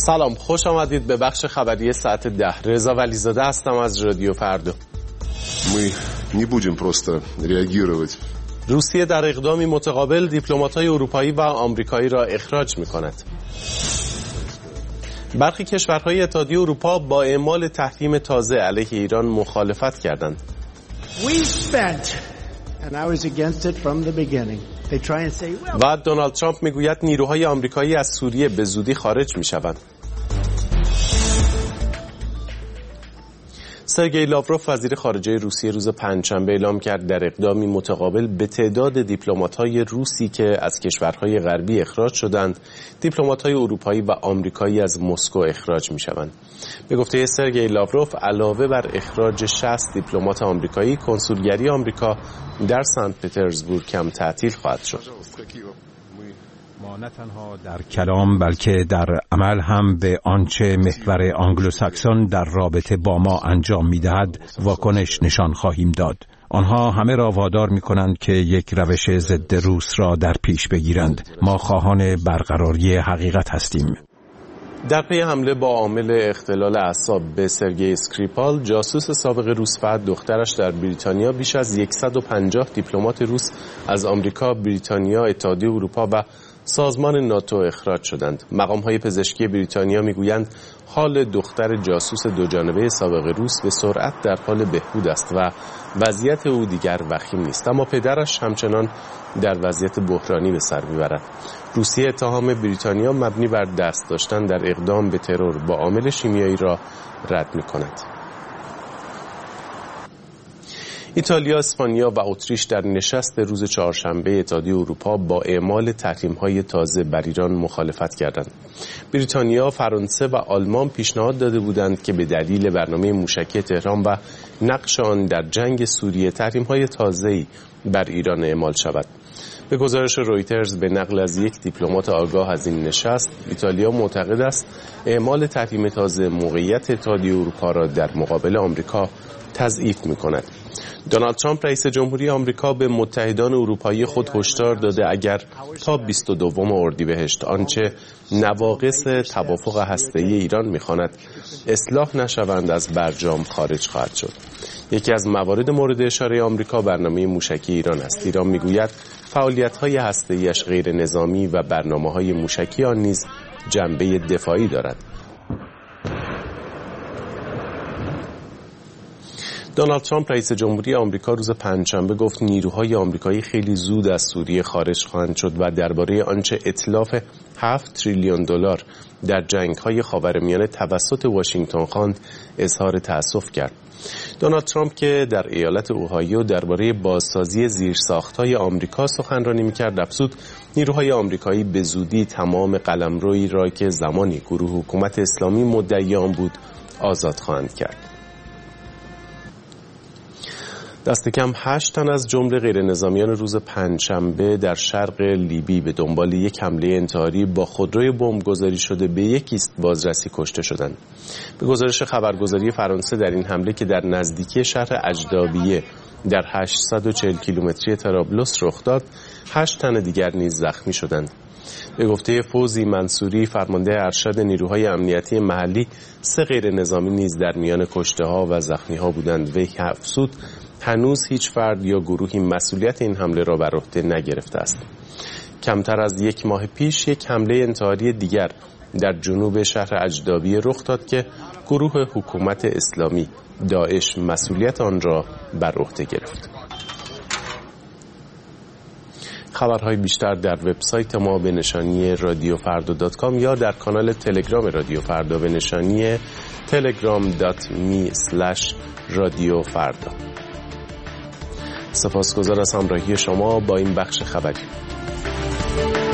سلام، خوش آمدید به بخش خبری ساعت 10. رضا ولیزاده هستم از رادیو فردا. Мы не будем просто реагировать. روسیه در اقدامی متقابل دیپلمات‌های اروپایی و آمریکایی را اخراج می‌کند. برخی کشورهای اتحادیه اروپا با اعمال تحریم تازه علیه ایران مخالفت کردند. و دونالد ترامپ میگوید نیروهای آمریکایی از سوریه به زودی خارج میشوند. سرگئی لاوروف وزیر خارجه روسیه روز پنجشنبه اعلام کرد در اقدامی متقابل به تعداد دیپلمات‌های روسی که از کشورهای غربی اخراج شدند، دیپلمات‌های اروپایی و آمریکایی از مسکو اخراج می‌شوند. به گفته سرگئی لاوروف، علاوه بر اخراج 60 دیپلمات آمریکایی، کنسولگری آمریکا در سنت پترزبورگ هم تعطیل خواهد شد. ما نه تنها در کلام بلکه در عمل هم به آنچه محور آنگلوساکسون در رابطه با ما انجام می‌دهد واکنش نشان خواهیم داد. آنها همه را وادار می‌کنند که یک روش ضد روس را در پیش بگیرند. ما خواهان برقراری حقیقت هستیم. در پی حمله با عامل اختلال اعصاب به سرگئی اسکریپال، جاسوس سابق روس و دخترش در بریتانیا، بیش از 150 دیپلمات روس از آمریکا، بریتانیا، اتحادیه اروپا و سازمان ناتو اخراج شدند. مقام‌های پزشکی بریتانیا میگویند حال دختر جاسوس دوجانبه سابق روس به سرعت در حال بهبود است و وضعیت او دیگر وخیم نیست، اما پدرش همچنان در وضعیت بحرانی به سر میبرد. روسیه اتهام بریتانیا مبنی بر دست داشتن در اقدام به ترور با عامل شیمیایی را رد می‌کند. ایتالیا، اسپانیا و اتریش در نشست روز چهارشنبه اتحادیه اروپا با اعمال تحریم‌های تازه بر ایران مخالفت کردند. بریتانیا، فرانسه و آلمان پیشنهاد داده بودند که به دلیل برنامه موشکی تهران و نقش آن در جنگ سوریه تحریم‌های تازه‌ای بر ایران اعمال شود. به گزارش رویترز به نقل از یک دیپلمات آگاه از این نشست، ایتالیا معتقد است اعمال تحریم تازه موقعیت اتحادیه اروپا را در مقابل آمریکا تضعیف می‌کند. دونالد ترامپ رئیس جمهوری آمریکا به متحدان اروپایی خود هشدار داده اگر تا 22 اردیبهشت آنچه نواقص توافق هسته‌ای ایران می‌خواند اصلاح نشوند، از برجام خارج خواهد شد. یکی از موارد مورد اشاره آمریکا برنامه موشکی ایران است. ایران می‌گوید فعالیت‌های هسته‌ای‌اش غیر نظامی و برنامه‌های موشکی آن نیز جنبه دفاعی دارد. دونالد ترامپ رئیس جمهوری آمریکا روز پنجشنبه گفت نیروهای آمریکایی خیلی زود از سوریه خارج خواهند شد و درباره آنچه اتلاف 7 تریلیون دلار در جنگ‌های خاورمیانه توسط واشنگتن خواند اظهار تأسف کرد. دونالد ترامپ که در ایالت اوهایو درباره بازسازی زیرساخت‌های آمریکا سخنرانی می‌کرد، افزود نیروهای آمریکایی به زودی تمام قلمرویی را که زمانی گروه حکومت اسلامی مدعی آن بود آزاد خواهند کرد. دست کم 8 تن از جمله غیر نظامیان روز پنجشنبه در شرق لیبی به دنبال یک حمله انتحاری با خودروی بمبگذاری شده به یک ایست بازرسی کشته شدند. به گزارش خبرگزاری فرانسه، در این حمله که در نزدیکی شهر اجدابیه در 840 کیلومتری طرابلس رخ داد، 8 تن دیگر نیز زخمی شدند. به گفته فوزی منصوری، فرمانده ارشد نیروهای امنیتی محلی، 3 غیر نظامی نیز در میان کشته‌ها و زخمی‌ها بودند. وی افزود هنوز هیچ فرد یا گروهی مسئولیت این حمله را بر عهده نگرفته است. کمتر از 1 ماه پیش یک حمله انتحاری دیگر در جنوب شهر اجدابیه رخ داد که گروه حکومت اسلامی داعش مسئولیت آن را بر عهده گرفت. خبرهای بیشتر در وبسایت ما به نشانی radiofrda.com یا در کانال تلگرام رادیو فردا به نشانی telegram.me/radiofrda. سپاسگزار از همراهی شما با این بخش خبری.